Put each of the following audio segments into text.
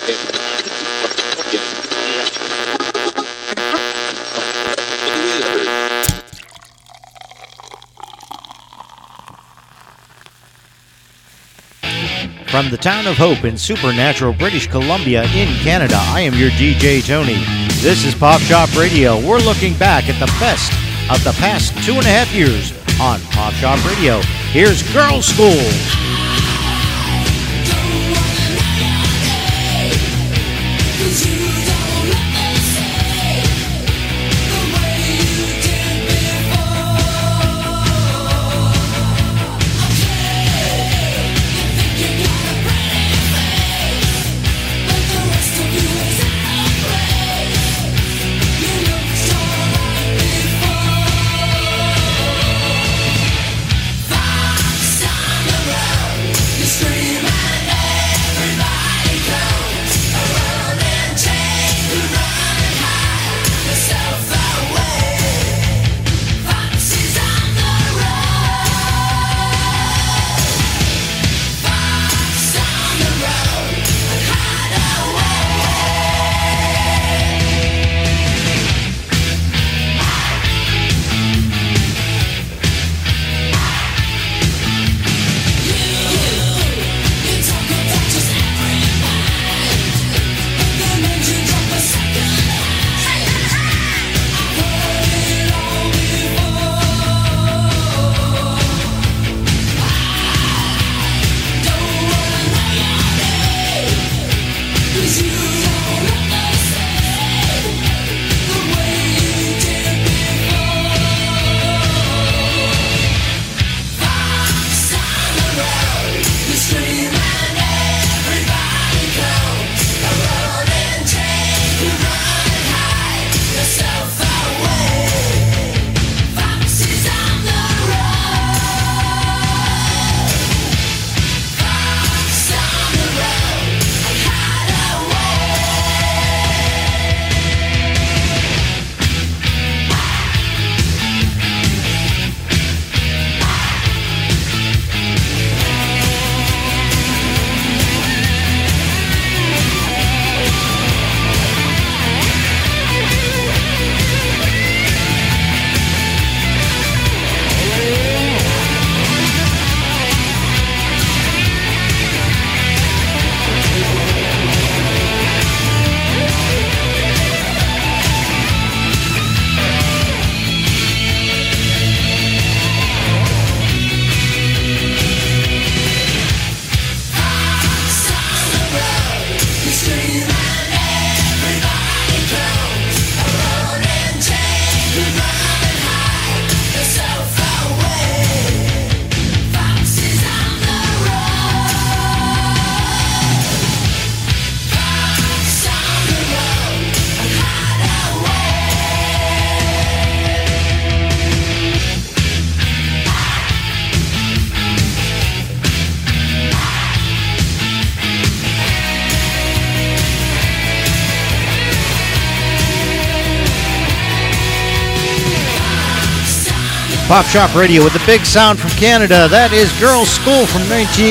From the town of Hope in supernatural British Columbia in Canada, I am your DJ Tony. This is Pop Shop Radio. We're looking back at the best of the past 2.5 years on Pop Shop Radio. Here's Girls' School. Pop Shop Radio with the big sound from Canada. That is Girls' School from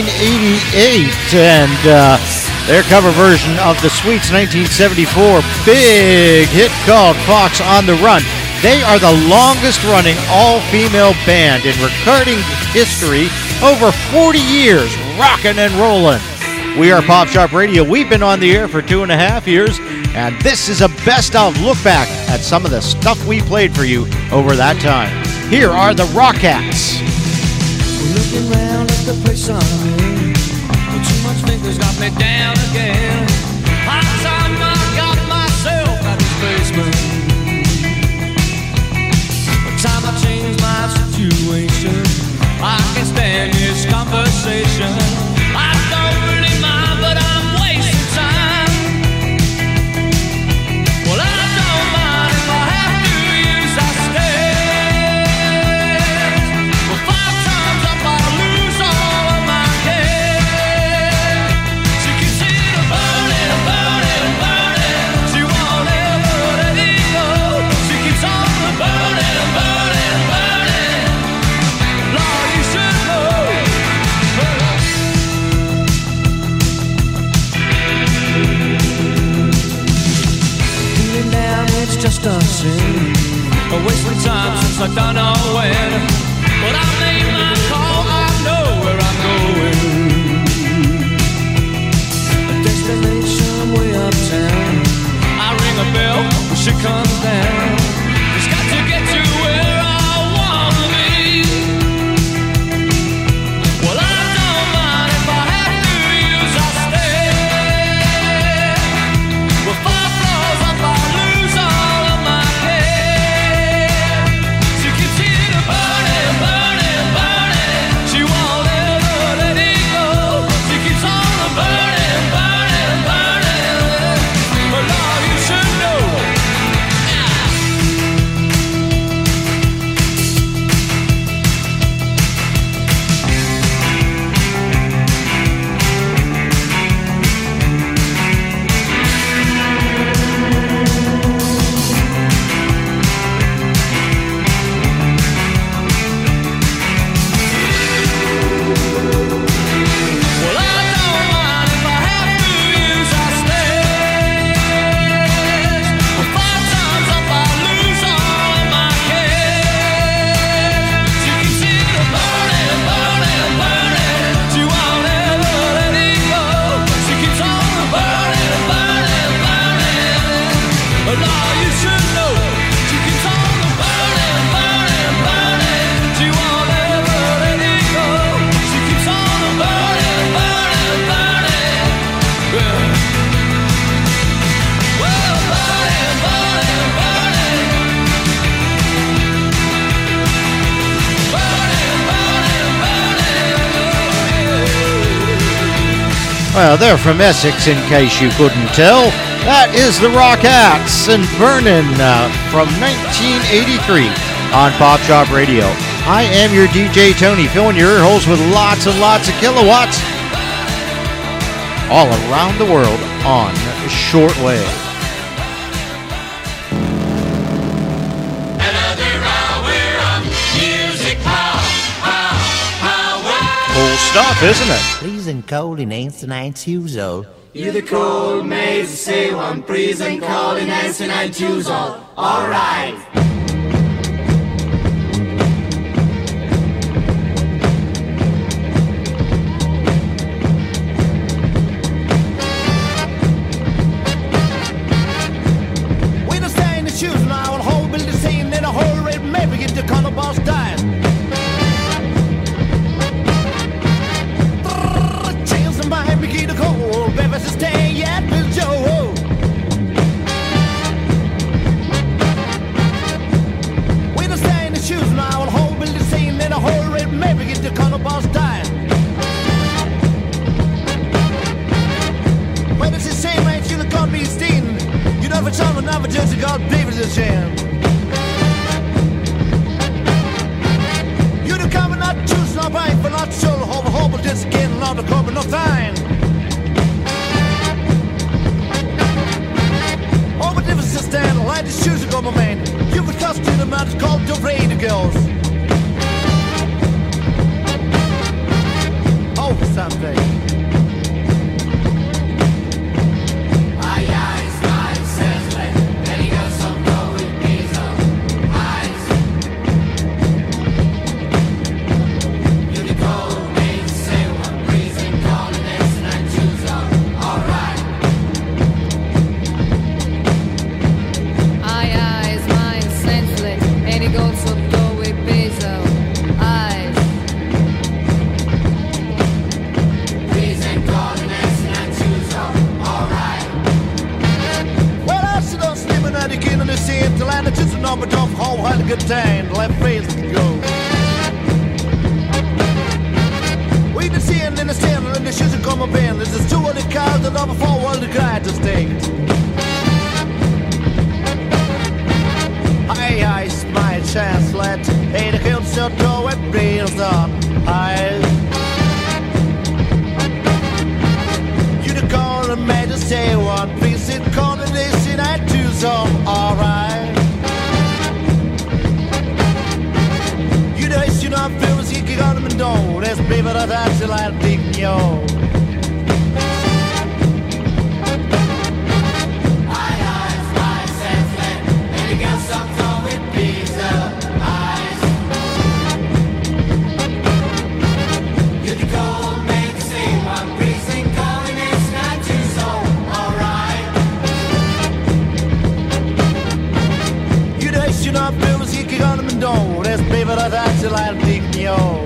1988 and their cover version of the Sweets 1974 big hit called Fox on the Run. They are the longest running all-female band in recording history, over 40 years, rockin' and rollin'. We are Pop Shop Radio. We've been on the air for 2.5 years, and this is a best of look back at some of the stuff we played for you over that time. Here are the Rockettes. Looking round at the place I'm in, but too much fingers got me down again. Hot time I got myself out of basement. By the time I change my situation, I can stand this conversation. I don't really mind, but I'm wasting time. Well, I don't mind if I have to use that stairs. just a sin. I'm wasting time since I don't know when. But I made my call, I know where I'm going. A destination way uptown. I ring a bell when she comes down. Just got to get to where I wanna be. Well, I don't mind if I have to use a stair. Well, 5 floors up, I lose all of my hair. She keeps it burning, burning, burning. She won't ever let it go. She keeps on burning, burning, burning. But Lord, you should know. Well, I don't mind if I have to use our stairs. Well, 5 times up, I lose all of my cares. She keeps it burning, burning, burning. She won't ever let it go. She keeps on burning, burning, burning. But Lord, you should know. She keeps on burning, burning, burning. She won't ever let it go. She keeps on burning, burning, burning. Well, burning, burning, burning. Burning, burning, burning. Well, they're from Essex, in case you couldn't tell. That is the Rockettes and Vernon from 1983 on Pop Shop Radio. I am your DJ Tony, filling your ear holes with lots and lots of kilowatts all around the world on shortwave. Another hour of music. Cool stuff, isn't it? Freezing cold in Ain't 9 old. You're the cold maze, say one freezing cold in answer 9 old. All right. We don't stay in the shoes now, and whole building scene in a whole red maybe get the color boss dying. Change the mind, begin to cold, baby, stay yet, Bill Joe. We don't stay in the shoes now, and whole building scene in a whole red maybe get the color boss dying. When it's the same range, you look on me, Steen. You know, for some another just got David the jam. You do come and not choose, no right, but not sure. Hold the whole, but this again, not the cover, no fine. Oh, but if it's a stand, light the shoes, go, my man. You've a costume, the man is called the Radio Girls. Oh, someday. Good time, left face to go. We the seeing in the stand and the shoes come up in. This is 2 of the cars that number 4 was the guy to stay. Hi, my chance, let hey the kill so throw it breeze up. Hi. You the call and made to say one piece in combination I do some alright. You know, I feel as you got him and don't. That's baby, that's a lot of deep, yo. Radio.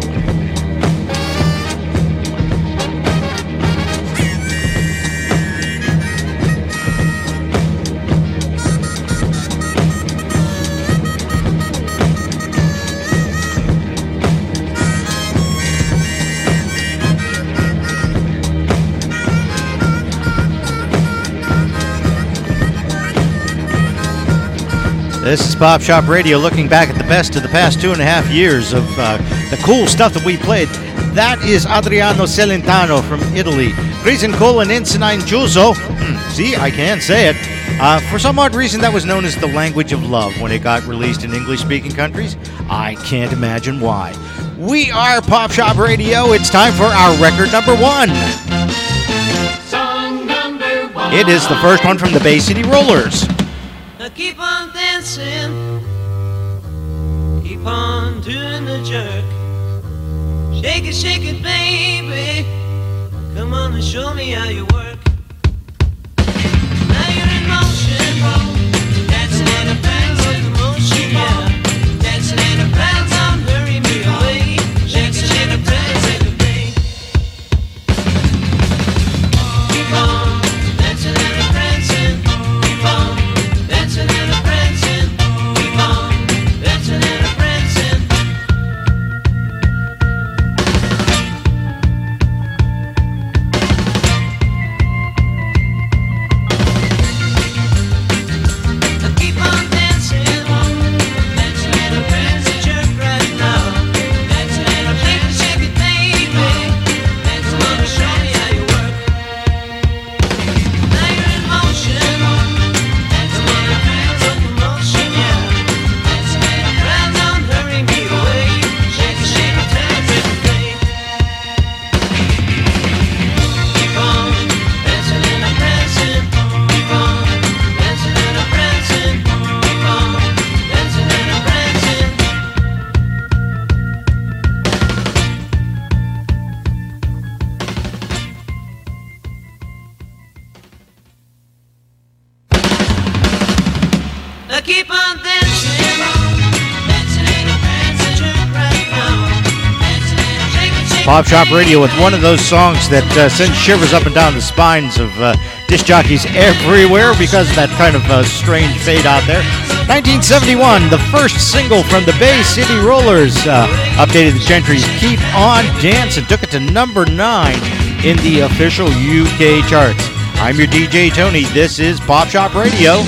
This is Pop Shop Radio, looking back at the best of the past 2.5 years of the cool stuff that we played. That is Adriano Celentano from Italy. Prison Colon Insinine Juzo. See, I can say it. For some odd reason, that was known as the language of love when it got released in English-speaking countries. I can't imagine why. We are Pop Shop Radio. It's time for our record number one. Song number one. It is the first one from the Bay City Rollers. Now keep on dancing, keep on doing the jerk. Shake it, baby. Come on and show me how you work. Now you're in motion, dancing in a band of motion, yeah. Dancing in a band on hurry me away. Shaking a band, take a break. Keep on dancing and a prancing, keep on. Dancing and a prancing, keep on dancing and a prancing. Keep on dancing, dancing and a prancing, jerk right now. Dancing and a prancing, shake it, baby. Dancing on the show me how you work. Now you're in motion. Dancing in a trance of emotion, yeah. Dancing in a trance, don't hurry me away. Shake it, dance everything. Keep on dancing in a prancing. Keep on dancing in a prancing. Keep on dancing in a prancing. Now keep on dancing, dancing in a prancing, jerk right now. Dancing in a shake it. Pop Shop Radio with one of those songs that sends shivers up and down the spines of disc jockeys everywhere because of that kind of strange fade out there. 1971, the first single from the Bay City Rollers, updated the Gentry's Keep On Dancing, took it to number 9 in the official UK charts. I'm your DJ Tony. This is Pop Shop Radio.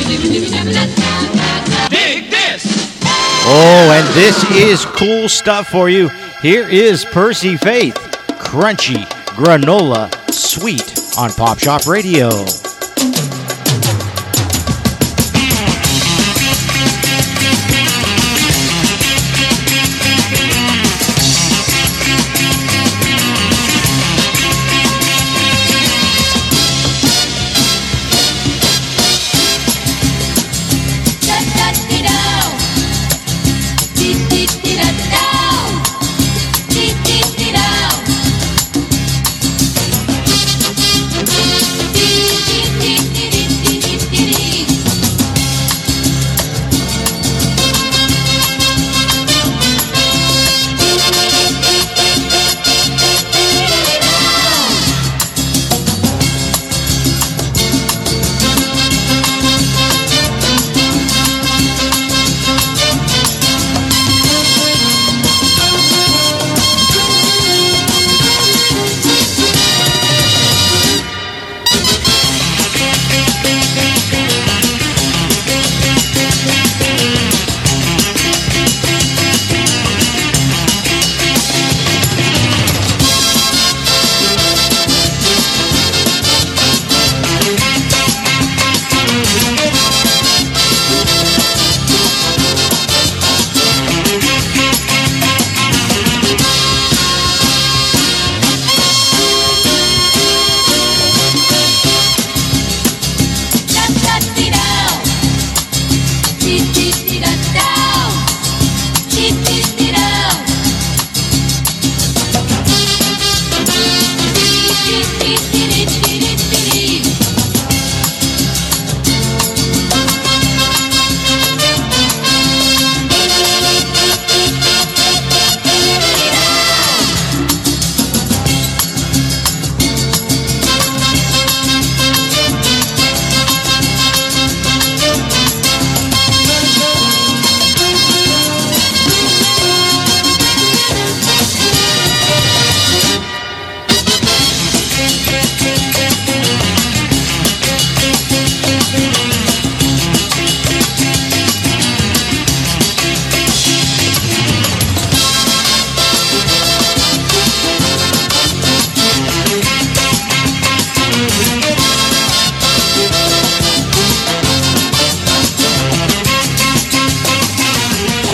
Dig this. Oh, and this is cool stuff for you. Here is Percy Faith, Crunchy Granola Sweet on Pop Shop Radio. Dee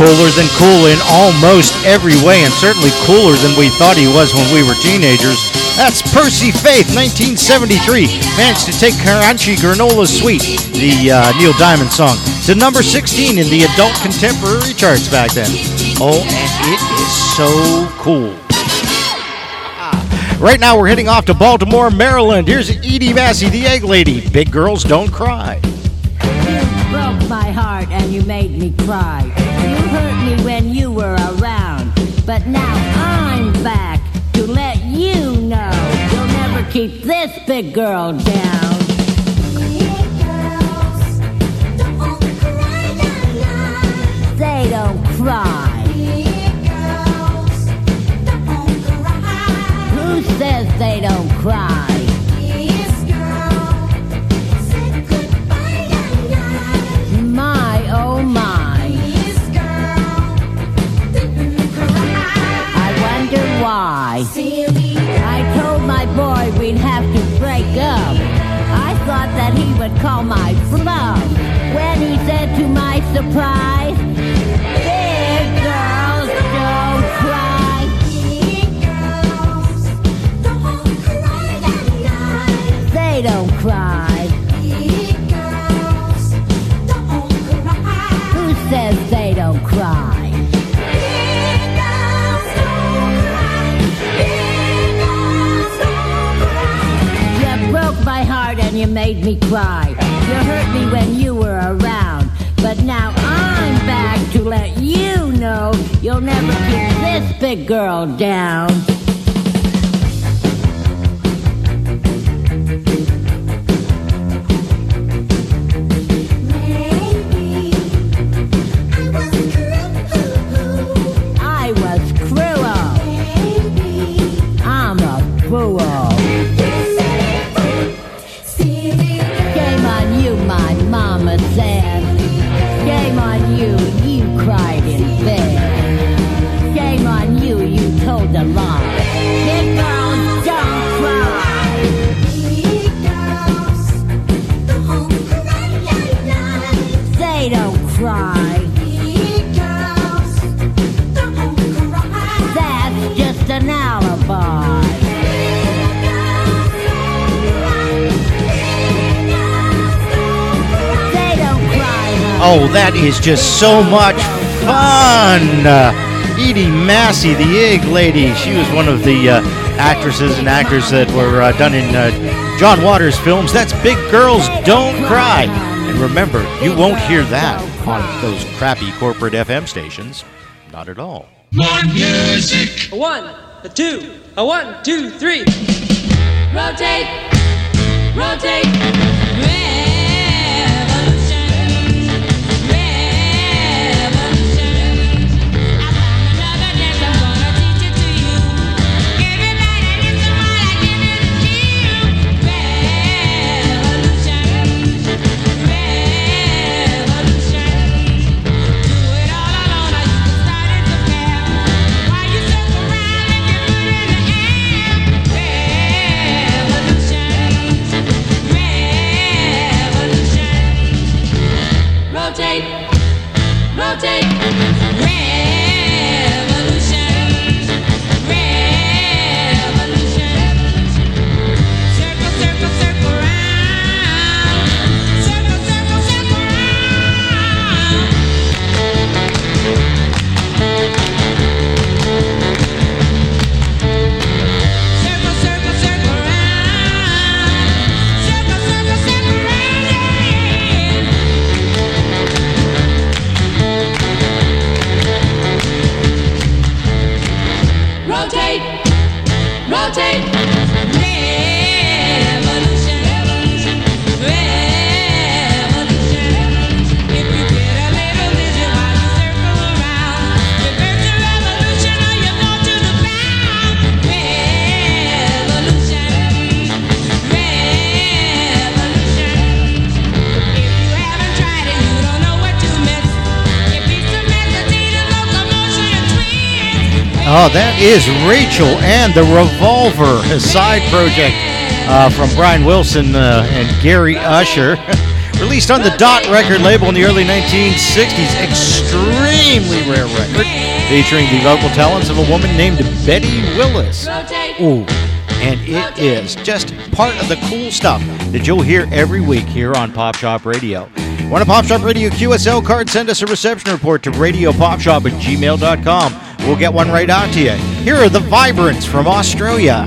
cooler than cool in almost every way, and certainly cooler than we thought he was when we were teenagers. That's Percy Faith, 1973. Managed to take Crunchy Granola Sweet, the Neil Diamond song, to number 16 in the adult contemporary charts back then. Oh, and it is so cool. Right now we're heading off to Baltimore, Maryland. Here's Edie Massey, the Egg Lady. Big Girls Don't Cry. You broke my heart and you made me cry. You hurt me when you were around. But now I'm back to let you know you'll never keep this big girl down. They don't cry. Who says they don't cry? My, oh my. I wonder why. I told my boy we'd have to break up. I thought that he would call my bluff when he said to my surprise, big girls don't cry. They don't cry. Who says they don't cry? You broke my heart and you made me cry. You hurt me when you were around. But now I'm back to let you know you'll never keep this big girl down. I was cruel. I'm a fool. Shame on you, my mama said. Shame on you, you cried in bed. Shame on you, you told a lie. Big girls don't cry. They don't cry. That's just an alibi. They don't cry. Oh, that is just so much fun. Edie Massey, the Egg Lady. She was one of the actresses and actors that were done in John Waters films. That's Big Girls Don't Cry. And remember, you won't hear that on those crappy corporate FM stations. Not at all. More music. A 1, a 2, a 1, 2, 3. Rotate, rotate. Revolution, revolution. I found another dance, I'm gonna teach it to you. Everybody listen while I give it to you. Revolution, revolution. Do it all alone, or you can start it to fair. While you circle around and you put it in the air. Revolution, revolution. Rotate, rotate. Revolution, revolution. Circle, circle, circle round. Circle, circle, circle round. Circle, circle, circle round. Circle, circle, circle round. Rotate, rotate. Revolution, revolution. If you get a little dizzy while you circle around, reverse the revolution or you fall to the ground. Revolution, revolution. If you haven't tried it, you don't know what to miss. It beats the melody, the locomotion, and twist. Oh, that is Rachel and the Revolver, a side project from Brian Wilson and Gary Usher. Released released on the Dot record label in the early 1960s. Extremely rare record featuring the vocal talents of a woman named Betty Willis. Ooh, and it is just part of the cool stuff that you'll hear every week here on Pop Shop Radio. Want a Pop Shop Radio QSL card? Send us a reception report to radiopopshop@gmail.com. We'll get one right out to you. Here are the Vibrants from Australia.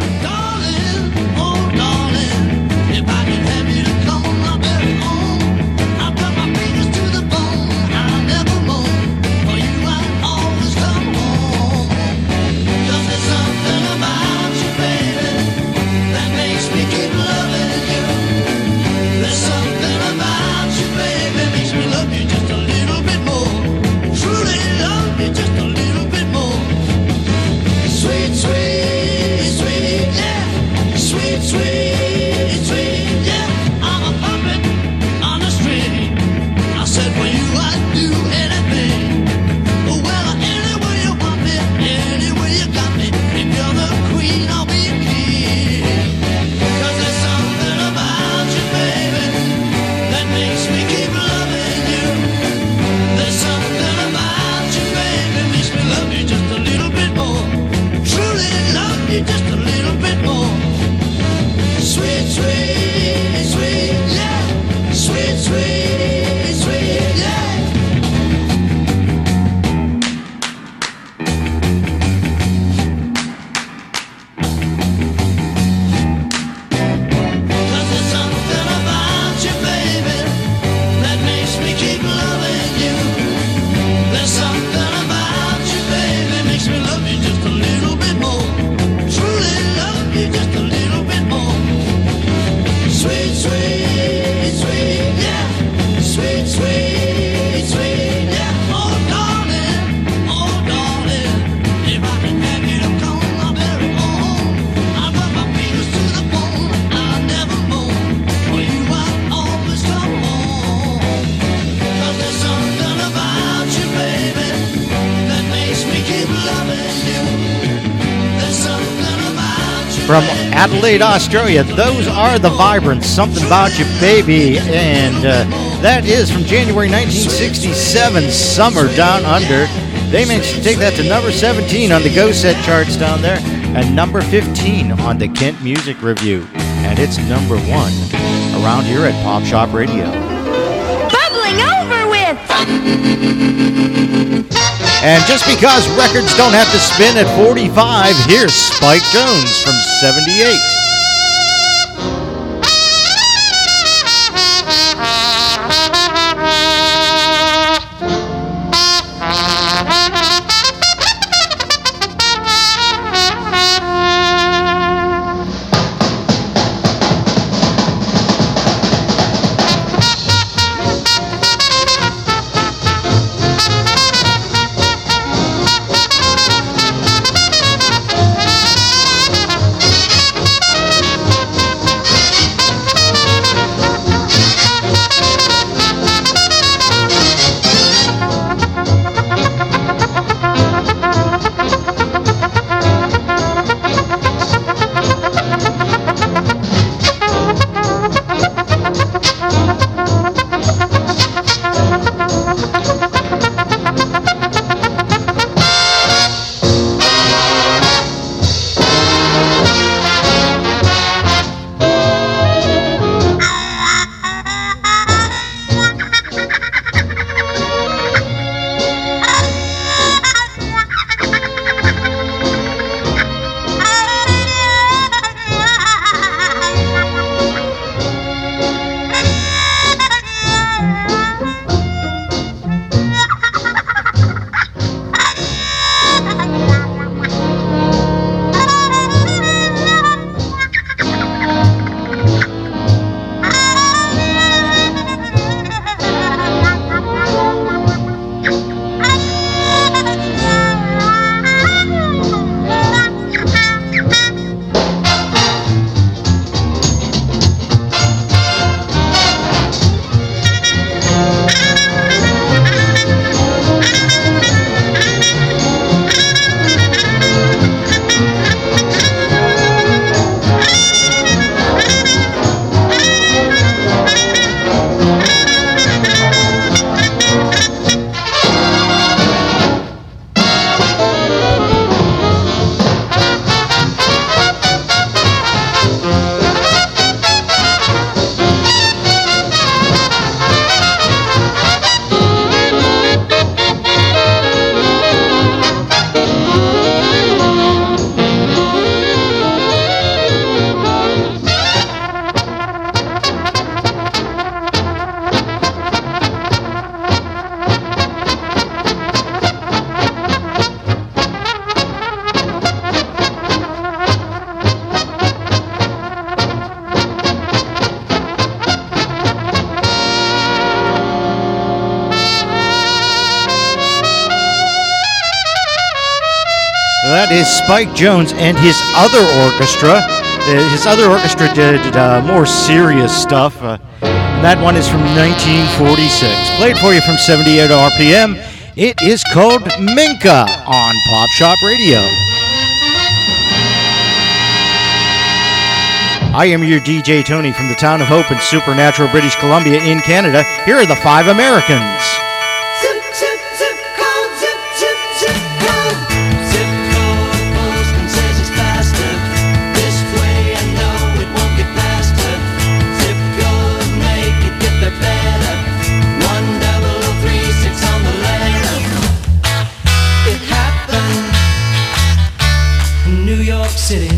From Adelaide, Australia, those are the Vibrants, Something About You, Baby, and that is from January 1967, Summer Down Under. They managed to take that to number 17 on the Go Set charts down there, and number 15 on the Kent Music Review, and it's number 1 around here at Pop Shop Radio. Bubbling over with! And just because records don't have to spin at 45, here's Spike Jones from 78. that is Spike Jones and his other orchestra. His other orchestra did more serious stuff. And that one is from 1946. Played for you from 78 RPM. It is called Minka on Pop Shop Radio. I am your DJ Tony from the town of Hope in Supernatural, British Columbia in Canada. Here are the 5 Americans. Zip, zip, zip code, zip, zip, zip code. Zip code, postman says it's faster. This way I know it won't get faster. Zip code, make it get there better. 10036 on the letter. It happened in New York City.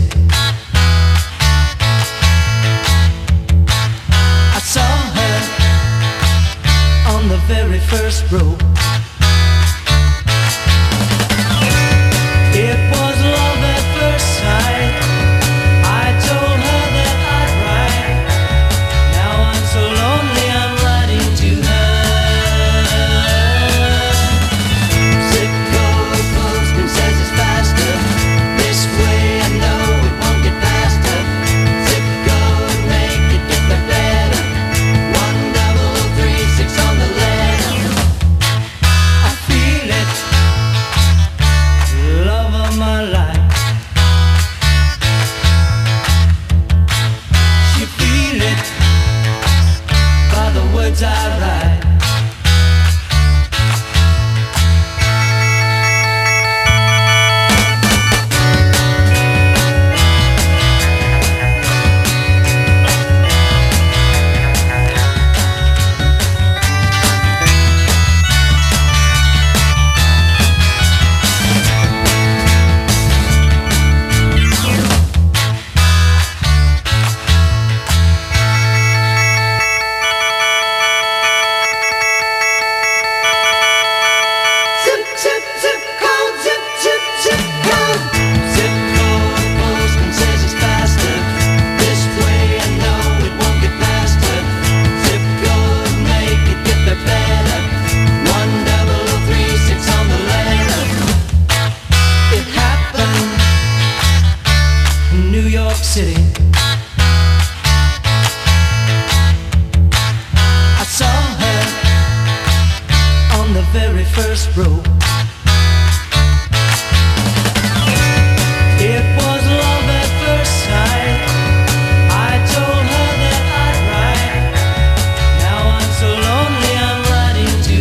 I saw her on the very first row. It was love at first sight. I told her that I'd write. Now I'm so lonely I'm writing to her. Zip code postman says it's faster. This way I know it won't get faster. Zip code make it get there better. 10036 on the letter. I feel it, love of my life. You feel it by the words I write. Zip, zip, zip code, zip, zip, zip code. Zip code, postman says it's faster. This way I know it won't get faster. Zip code, make it get there better. 10036 on the letter. It happened in New York City. I saw her on the very first row. It was love at first sight. I told her that I'd write. Now I'm so lonely I'm writing to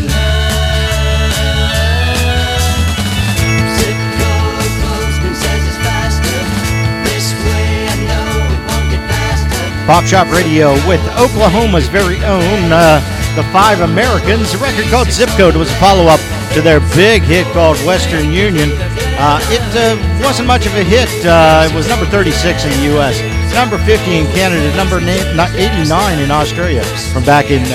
her. Zip code postman says it's faster. This way I know it won't get faster. Pop Shop Radio with Oklahoma's very own The 5 Americans. A record called Zip Code was a follow-up to their big hit called Western Union. It wasn't much of a hit. It was number 36 in the U.S., number 50 in Canada, number 89 in Australia from back in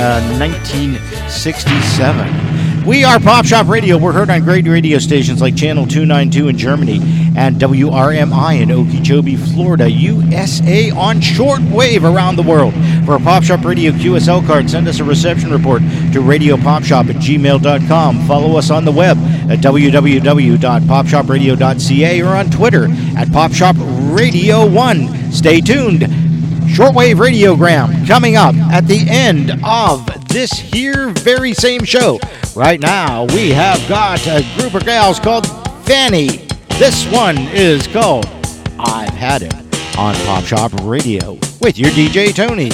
1967. We are Pop Shop Radio. We're heard on great radio stations like Channel 292 in Germany and WRMI in Okeechobee, Florida, USA, on shortwave around the world. For a Pop Shop Radio QSL card, send us a reception report to radiopopshop@gmail.com. Follow us on the web at www.popshopradio.ca or on Twitter at PopShopRadio1. Stay tuned. Shortwave radiogram coming up at the end of this here very same show. Right now, we have got a group of gals called Fanny. This one is called I've Had It on Pop Shop Radio with your DJ Tony.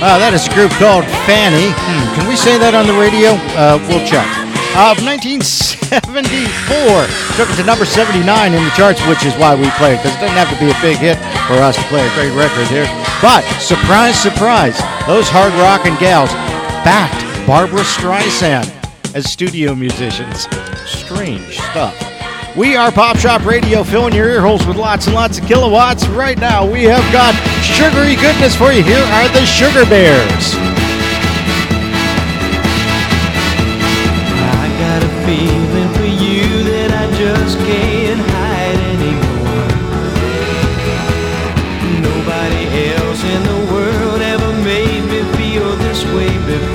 That is a group called Fanny. Can we say that on the radio? We'll check. Of 1974. Took it to number 79 in the charts, which is why we play it, because it doesn't have to be a big hit for us to play a great record here. But, surprise, surprise, those hard rockin' gals backed Barbra Streisand as studio musicians. Strange stuff. We are Pop Shop Radio, filling your ear holes with lots and lots of kilowatts. Right now, we have got sugary goodness for you. Here are the Sugar Bears. I got a feeling for you that I just can't hide anymore. Nobody else in the world ever made me feel this way before.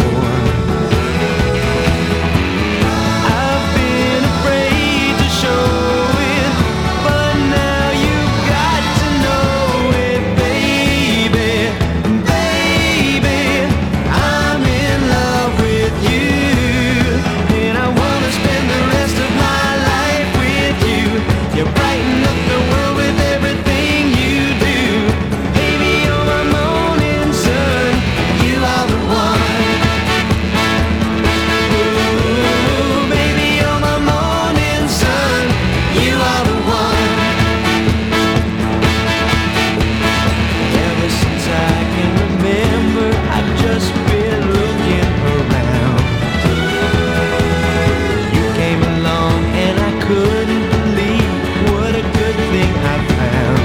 I've been afraid to show it, but now you've got to know it, baby. Baby, I'm in love with you, and I wanna spend the rest of my life with you. You brighten up the world with everything you do. Baby, you're my morning sun. You are the one. Ooh, baby, you're my morning sun. You are the one. Ever since I can remember, I've just been looking around. You came along and I couldn't believe what a good thing I found.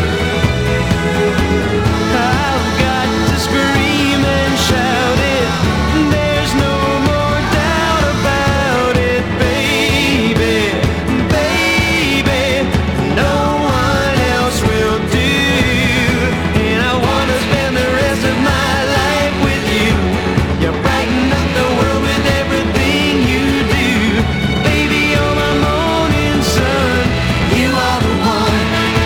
I've got to scream and shout it. There's no more doubt about it, baby. Baby, no one else will do. And I wanna spend the rest of my life with you. You brighten up the world with everything you do. Baby, you're my morning sun. You are the one.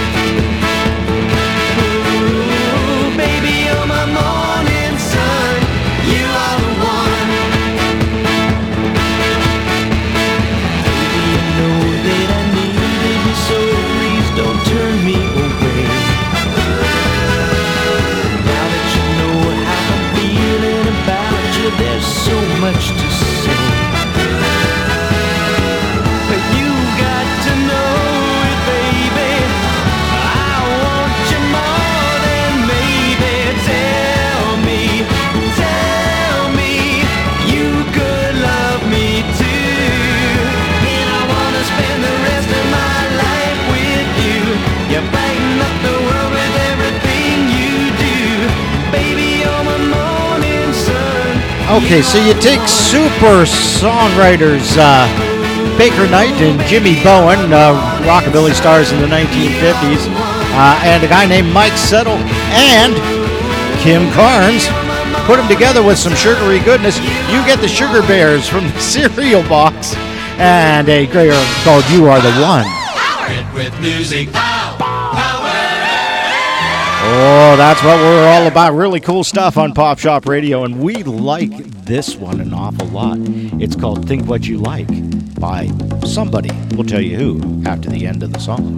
Ooh, baby, you're my morning sun. You are the one. Baby, you know that I needed you, so please don't turn me away. Now that you know how I'm feeling about you, there's so much to say. But you got to know it, baby. I want you more than maybe. Tell me you could love me too. And I wanna spend the rest of my life with you. You brighten up the world with everything you do. Baby, you're my morning sun. Okay, so you take super songwriters Baker Knight and Jimmy Bowen, rockabilly stars in the 1950s, and a guy named Mike Settle and Kim Carnes. Put them together with some sugary goodness. You get the Sugar Bears from the cereal box, and a great record called "You Are the One." With music. Oh, that's what we're all about. Really cool stuff on Pop Shop Radio, and we like this one an awful lot. It's called "Think What You Like" by somebody. We'll tell you who after the end of the song.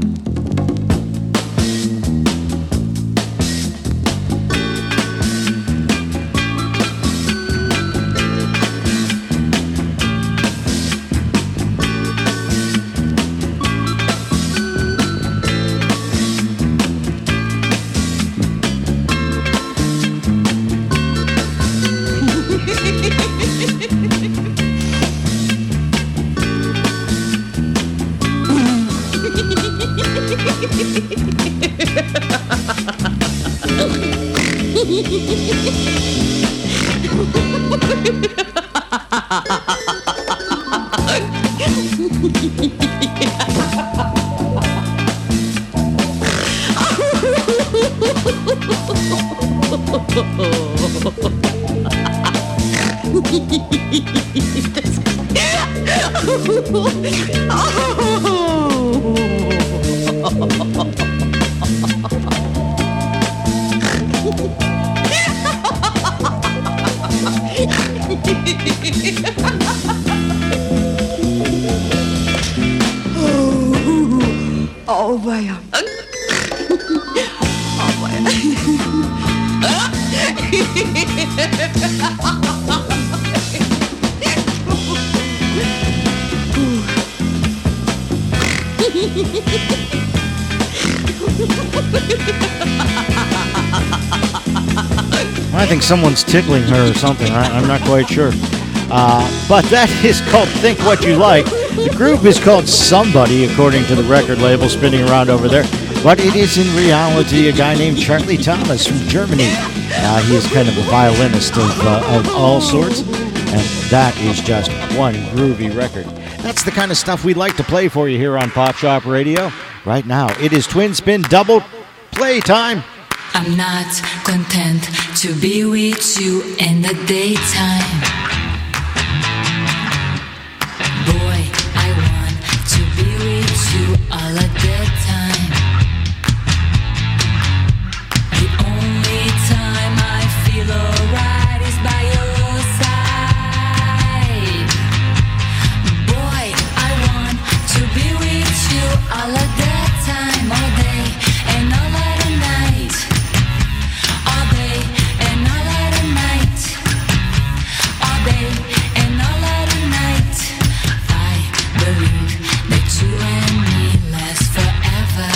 Oh boy. Oh boy. I think someone's tickling her or something. I'm not quite sure. But that is called Think What You Like. The group is called Somebody, according to the record label spinning around over there. But it is in reality a guy named Charlie Thomas from Germany. He is kind of a violinist of all sorts. And that is just one groovy record. That's the kind of stuff we like to play for you here on Pop Shop Radio. Right now, it is Twin Spin Double Play time. I'm not content to be with you in the daytime. Boy, I want to be with you all of the time. The only time I feel alright is by your side. Boy, I want to be with you all of the time, all day and all of the night. All day and all of the night. All day and all of the night. I believe that you and me last forever.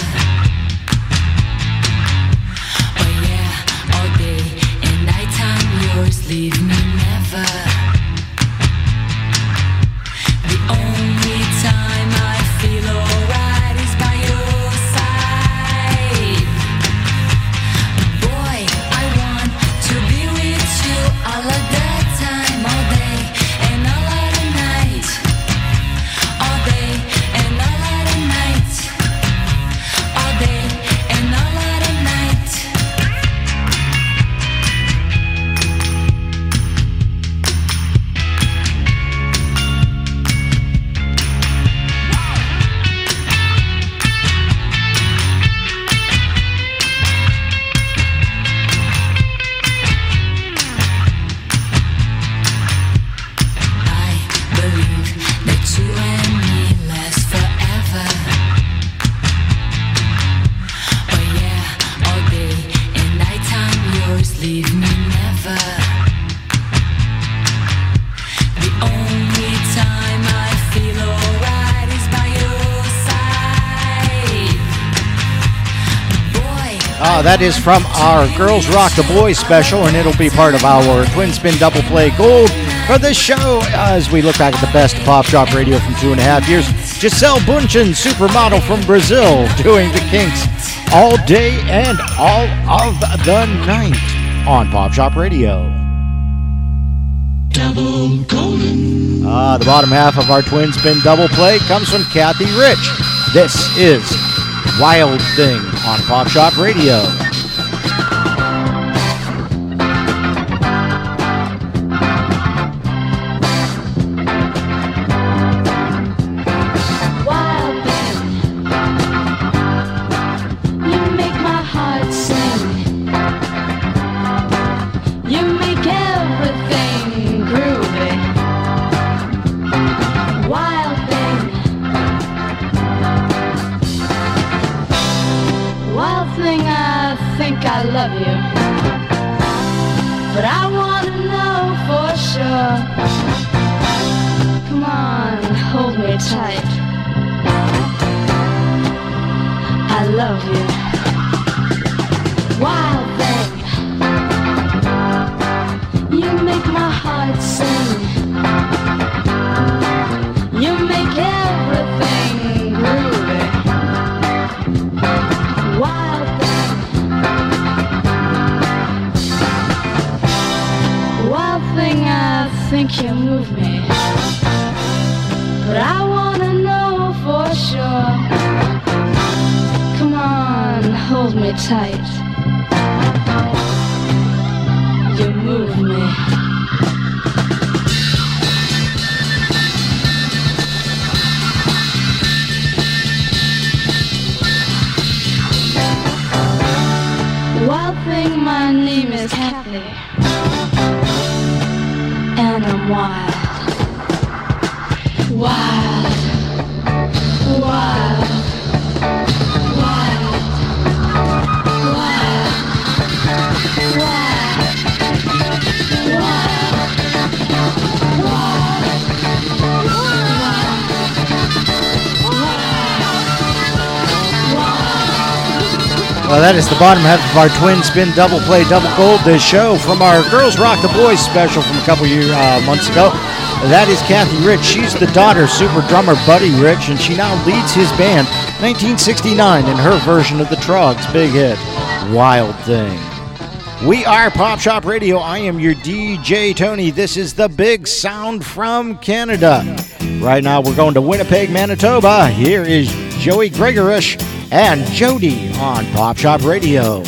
Oh yeah, all day and nighttime yours, leave me never. The only time I feel alright is by your side. Boy, I want to be with you all of the time, all day and all of the night. All day and all of the night. All day and all of the night. I believe that you and me last forever. Oh yeah, all day and nighttime yours, leave me never. The only time I feel alright is by your side. Boy, That is from our Girls Rock the Boys special, and it'll be part of our Twin Spin Double Play Gold for this show as we look back at the best of Pop Shop Radio from 2.5 years. Giselle Bundchen, supermodel from Brazil, doing the Kinks all day and all of the night on Pop Shop Radio. The bottom half of our Twin Spin Double Play comes from Kathy Rich. This is Wild Thing on Pop Shop Radio. Wild thing, you make my heart sing. You make everything groovy. Wild thing, I think I love you, but I wanna know for sure. Come on, hold me tight. I love you. Wild thing, you make my heart sing. You make everything groovy. Wild thing, wild thing, I think you move me, but I wanna know for sure. Come on, hold me tight. You move me. Wild thing, my name is Happy, and I'm wild. Wild, wild, wild, wild, wild. Well, that is the bottom half of our twin spin double play double gold this show from our Girls Rock the Boys special from a couple months ago. That is Kathy Rich. She's the daughter of super drummer Buddy Rich, and she now leads his band 1969 in her version of the Troggs' big hit, Wild Thing. We are Pop Shop Radio. I am your DJ Tony. This is the big sound from Canada. Right now we're going to Winnipeg, Manitoba. Here is Joey Gregorish and Jody on Pop Shop Radio.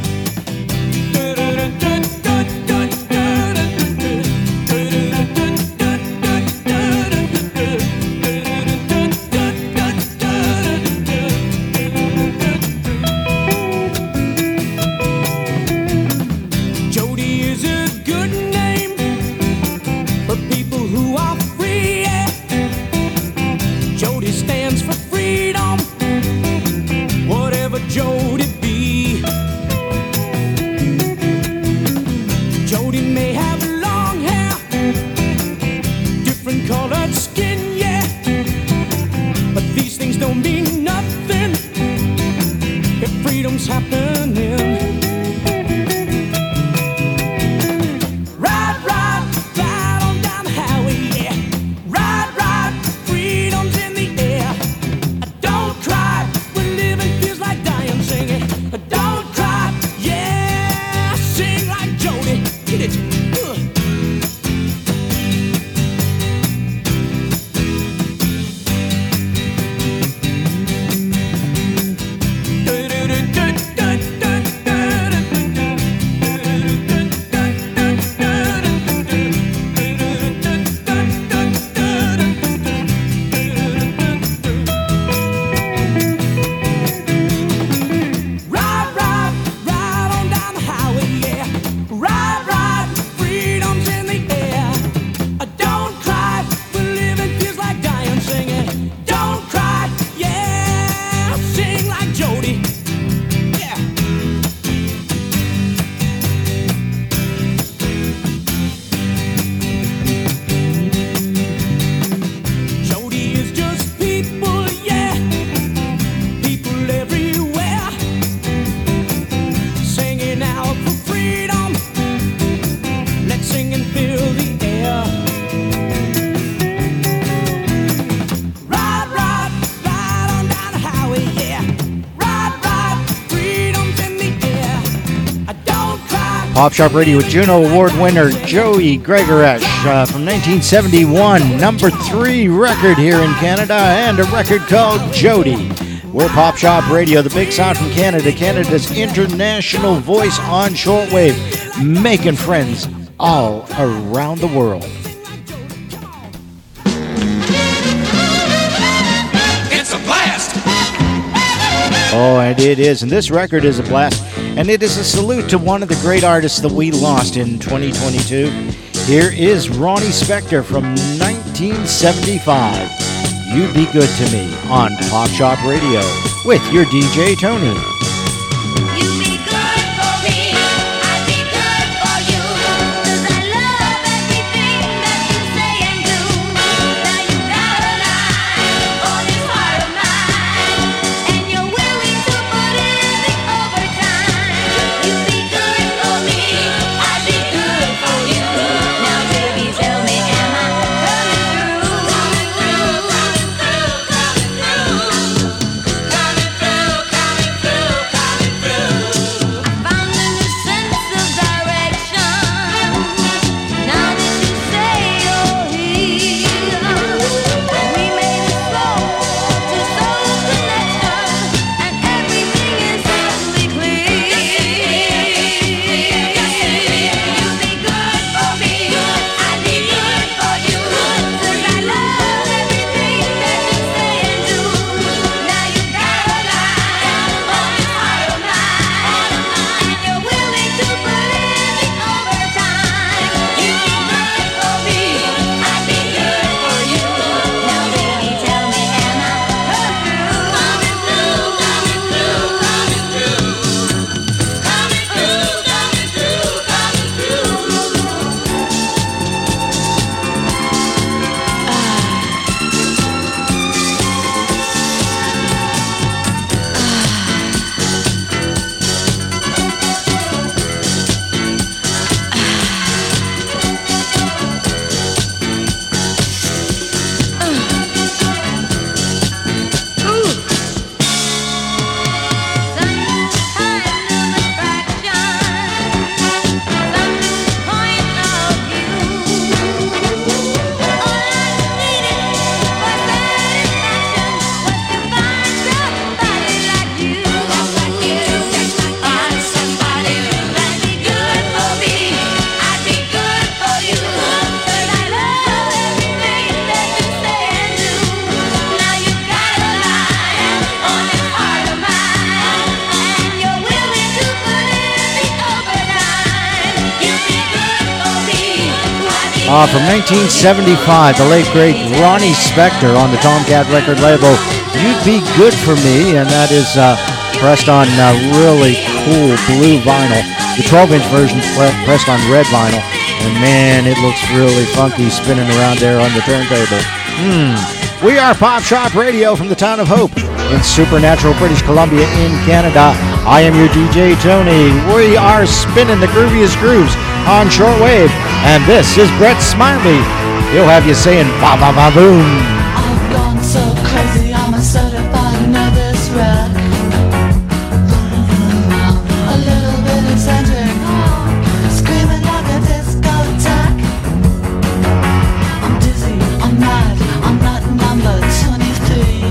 Pop Shop Radio with Juno Award winner Joey Gregorish from 1971, number 3 record here in Canada, and a record called Jody. We're Pop Shop Radio, the big sound from Canada, Canada's international voice on shortwave, making friends all around the world. It's a blast! Oh, and it is. And this record is a blast. And it is a salute to one of the great artists that we lost in 2022. Here is Ronnie Spector from 1975. You Be Good to Me on Pop Shop Radio with your DJ Tony. You be good for me, I be good for you. 'Cause I love everything that you say and do. Now you got a line on this heart of mine, and you're willing to put in the overtime. You be good for me, I be good for you. Now baby, tell me, am I coming through? Coming through, coming through, coming through, coming through, coming through. From 1975, the late great Ronnie Spector on the Tomcat record label, You'd Be Good For Me, and that is pressed on really cool blue vinyl. The 12-inch version pressed on red vinyl, and man, it looks really funky spinning around there on the turntable. We are Pop Shop Radio from the town of Hope in Supernatural, British Columbia in Canada. I am your DJ, Tony. We are spinning the grooviest grooves on shortwave, and this is Brett Smiley. He'll have you saying ba ba ba boom. I've gone so crazy, I'm a certified nervous wreck. A little bit eccentric, screaming like a discotheque. I'm dizzy, I'm mad, I'm not number 23.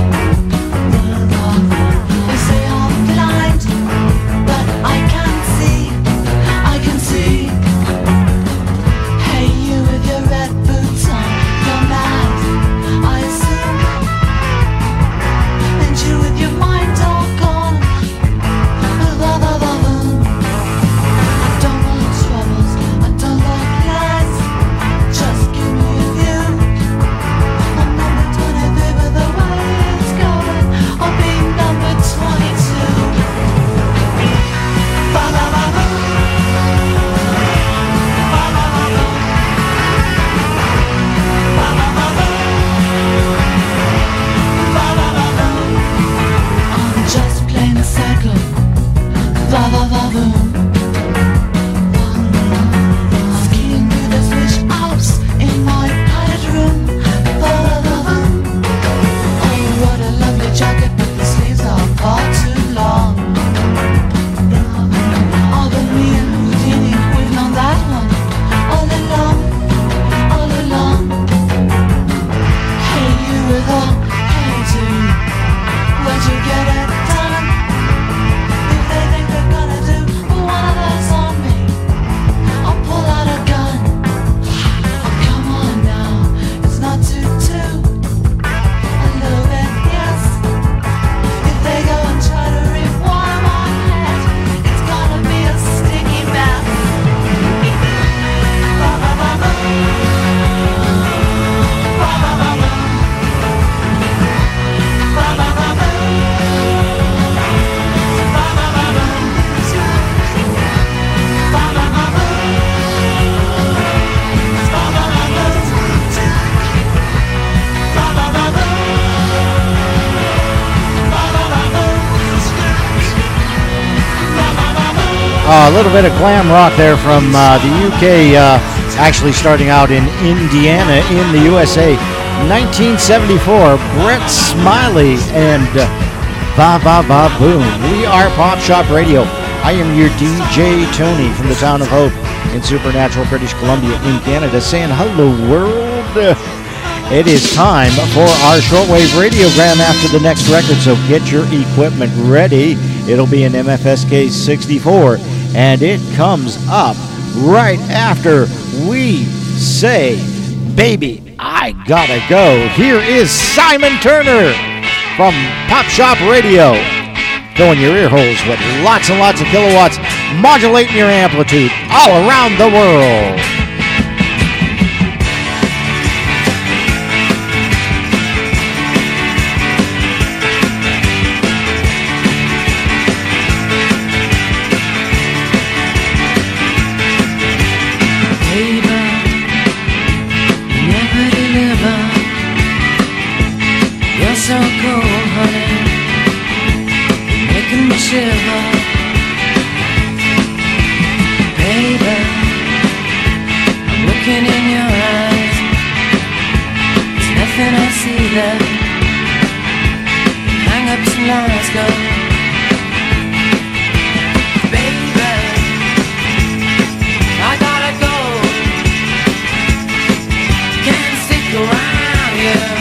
They say I'm blind, but I can see, I can see. Hey, you with your red boots on, you're mad, I assume. And you with your mind all gone, blah, blah, blah, boom. I don't want troubles, I don't like lies, just give me a view. I'm number 23, but the way it's going, I'll be number 22. Blah, blah, blah, boom. Blah, blah, blah, boom. Blah, blah, blah, boom. Blah, blah, blah, boom. I'm just playing a circle. Blah, blah, blah, boom. Skiing through the Swiss Alps in my padded room. Blah, blah, blah, boom. Oh, what a lovely jacket, but the sleeves are far too long. Oh, but me and Houdini, we've known that one all along, all along. Hey, you with a hairdo, where'd you get it done? If they think they're gonna do one of those on me, I'll pull out a gun. Oh, come on now, it's not too. A little bit, yes. If they go and try to rewire my head, it's gonna be a sticky mess. Ba ba ba boom. Ba ba ba boom. Ba ba ba boom. Ba ba ba boom. Ba ba ba boom. Ba ba ba boom. Ba ba ba boom. A little bit of glam rock there from the UK, actually starting out in Indiana in the USA. 1974, Brett Smiley and Ba Ba Ba Boom. We are Pop Shop Radio. I am your DJ, Tony, from the town of Hope in Supernatural, British Columbia in Canada, saying hello, world. It is time for our shortwave radiogram after the next record, so get your equipment ready. It'll be an MFSK 64, and it comes up right after we say, Baby, I Gotta Go. Here is Simon Turner from Pop Shop Radio, filling your ear holes with lots and lots of kilowatts, modulating your amplitude all around the world. So cold, honey, making me shiver. Baby, I'm looking in your eyes. There's nothing I see there. Hang up some lights, go. Baby, I gotta go. Can't stick around here.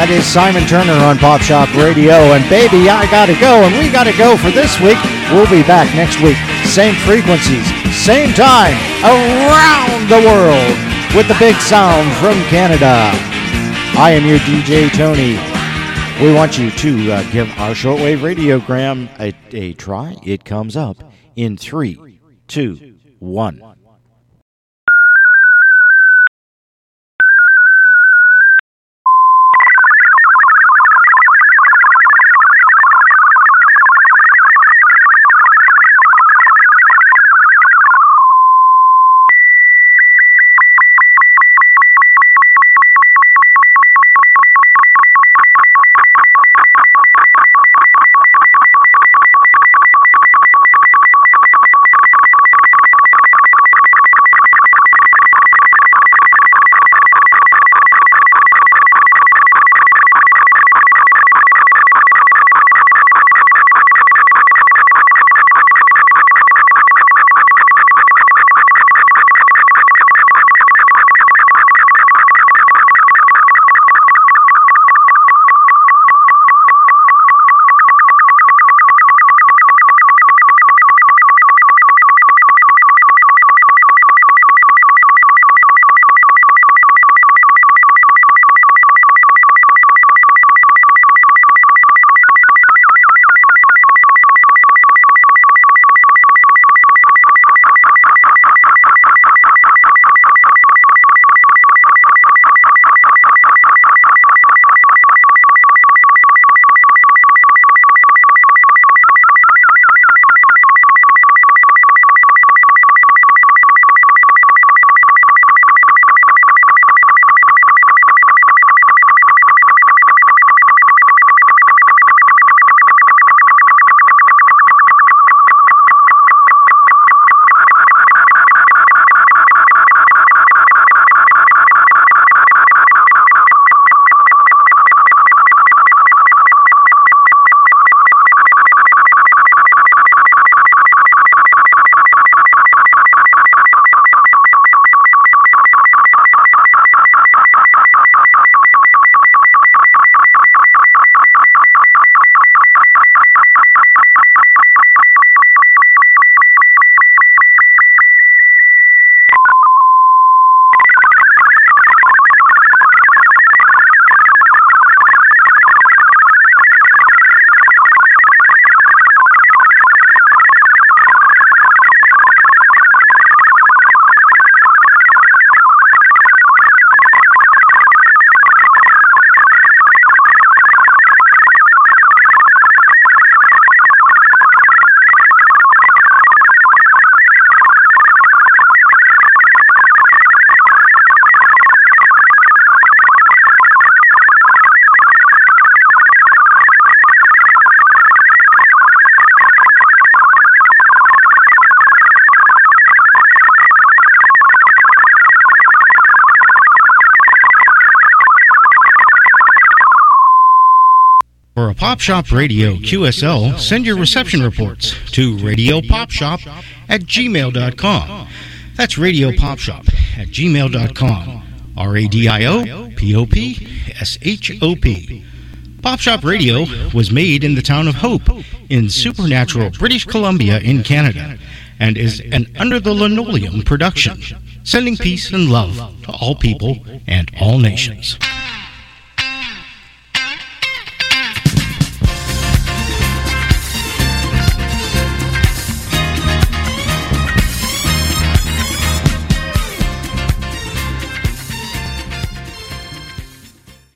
That is Simon Turner on Pop Shop Radio. And baby, I gotta go, and we gotta go for this week. We'll be back next week. Same frequencies, same time, around the world with the big sound from Canada. I am your DJ, Tony. We want you to give our shortwave radiogram a try. It comes up in 3, 2, 1. For a Pop Shop Radio QSL, send your reception reports to radiopopshop@gmail.com. That's radiopopshop@gmail.com. RADIOPOPSHOP. Pop Shop Radio was made in the town of Hope in supernatural British Columbia in Canada and is an Under the Linoleum production, sending peace and love to all people and all nations.